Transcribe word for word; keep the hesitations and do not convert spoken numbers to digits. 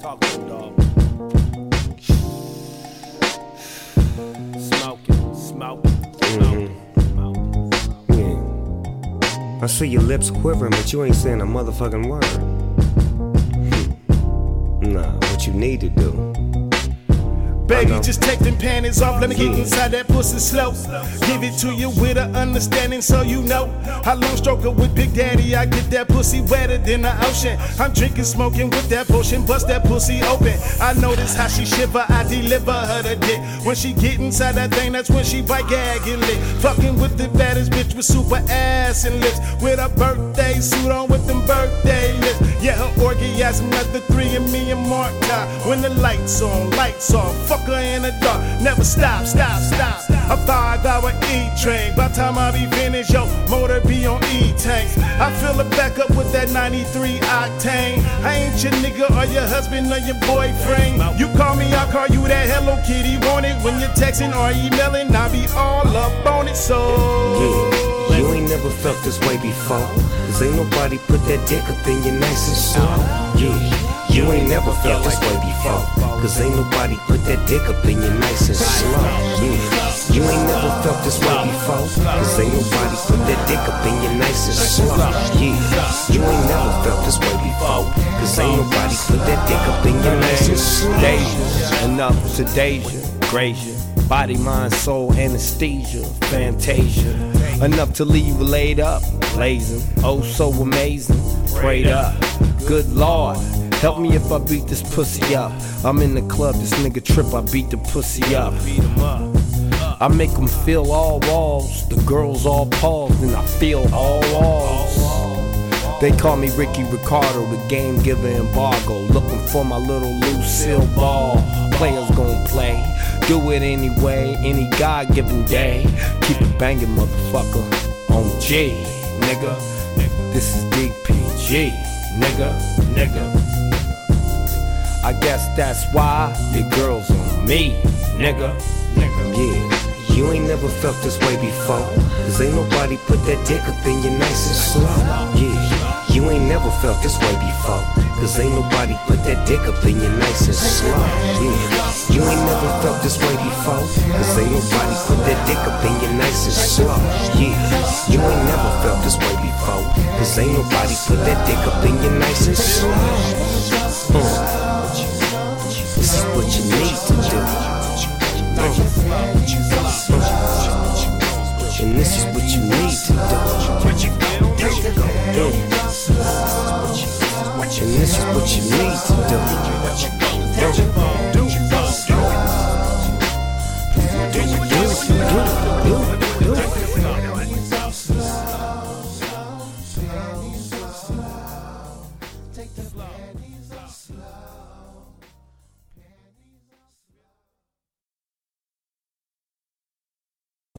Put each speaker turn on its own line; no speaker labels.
Talk to him, dog. Smoking, smoking, smoking, smoking.
Yeah. I see your lips quivering, but you ain't saying a motherfucking word. Hmm. Nah, what you need to do.
Baby, just take them panties off, let me get inside that pussy slow. Give it to you with an understanding so you know. How long stroker with Big Daddy, I get that pussy wetter than the ocean. I'm drinking, smoking with that potion, bust that pussy open. I notice how she shiver, I deliver her the dick. When she get inside that thing, that's when she bite, gag, and lick. Fucking with the baddest bitch with super ass and lips. With a birthday suit on with them birthday lips. Yeah, her orgasm at the three and me and Mark time. When the lights on, lights off, fuck her in the dark, never stop, stop, stop. A five hour E-train, by the time I be finished, yo, motor be on E-tanks. I fill it back up with that ninety-three octane. I ain't your nigga or your husband or your boyfriend. You call me, I call you that Hello Kitty. Want it when you're texting or emailing, I be all up on it, so
yeah. You ain't never felt this way before, cause ain't nobody put that dick up in your nice and slow. Yeah. You ain't never felt this way before, cause ain't nobody put that dick up in you nice and slow. Yeah. You ain't never felt this way before, cause ain't nobody put that dick up in you nice and slow. Yeah. You ain't never felt this way before, cause ain't nobody put that dick up in you nice and slow.
Deja, enough sedasia, gracious. Body, mind, soul, anesthesia, fantasia. Enough to leave you laid up, blazing. Oh, so amazing, prayed up. Good Lord, help me if I beat this pussy up. I'm in the club, this nigga trip, I beat the pussy up. I make them feel all walls, the girls all paused, and I feel all walls. They call me Ricky Ricardo, the game giver embargo. Looking for my little Lucille Ball. Players gon' play, do it anyway, any God-given day. Keep it banging, motherfucker, on G, nigga. This is D P G, nigga, nigga. I guess that's why your girls on me, nigga, nigga.
Yeah, you ain't never felt this way before, cause ain't nobody put that dick up in you nice and slow. Yeah, you ain't never felt this way before, cause ain't nobody put that dick up in you nice and slow. Yeah, you ain't never felt this way before, cause ain't nobody put that dick up in you nice and slow. Yeah, you ain't never felt this way before, cause ain't nobody put that dick up in you nice and slow. Uh, this is what you need to do.